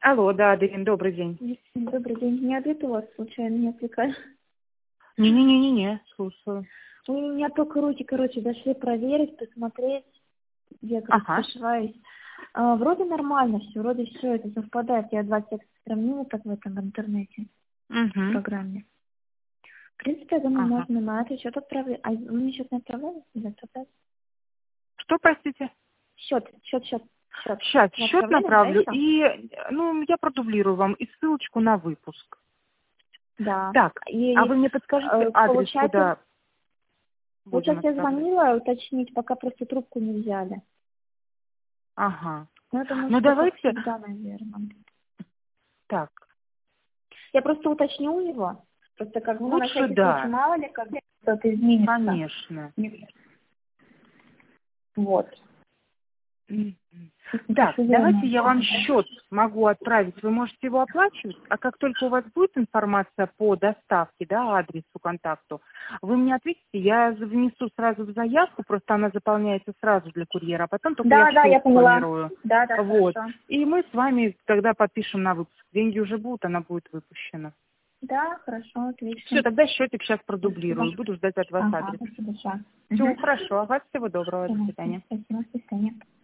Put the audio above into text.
Алло, да, Аделин, добрый день. Добрый день. Не обед у вас случайно не отвлекаю? Не, слушаю. У меня только руки, дошли проверить, посмотреть, я, Ага. ошибаюсь. Вроде нормально все, вроде все это совпадает. Я 2 текста сравнила так в этом в интернете, в Угу. программе. В принципе, я думаю, Ага. можно на это счет отправить. А вы мне счет не отправляли? Или отправляли? Что, простите? Счет. Сейчас Не счет отправляли, да, направлю еще? и, я продублирую вам и ссылочку на выпуск. Да. Так, а И вы мне подскажите адрес, получается, куда вот будем сейчас я отправлять? звонила уточнить, пока просто трубку не взяли. Ага. Но это Ну, может быть как давайте, всегда, наверное. так, Я просто уточню у него. Просто как бы, на лучше всякий случай, да, мало ли, как что-то изменится. конечно. Вот. Мгм. Так, Напишу давайте заранее. я вам счет могу отправить, вы можете его оплачивать, а как только у вас будет информация по доставке, да, адресу, контакту, вы мне ответите, я внесу сразу в заявку, просто она заполняется сразу для курьера, а потом только я Да, я счет поняла. сформирую. Да, Вот. хорошо. И мы с вами тогда подпишем на выпуск. Деньги уже будут, она будет выпущена. Да, хорошо, Все, отлично. тогда счетик сейчас Спасибо. продублирую, буду ждать от вас Ага, адрес. спасибо большое. Все, хорошо, ага, всего доброго, до Спасибо, свидания. спасибо, до свидания.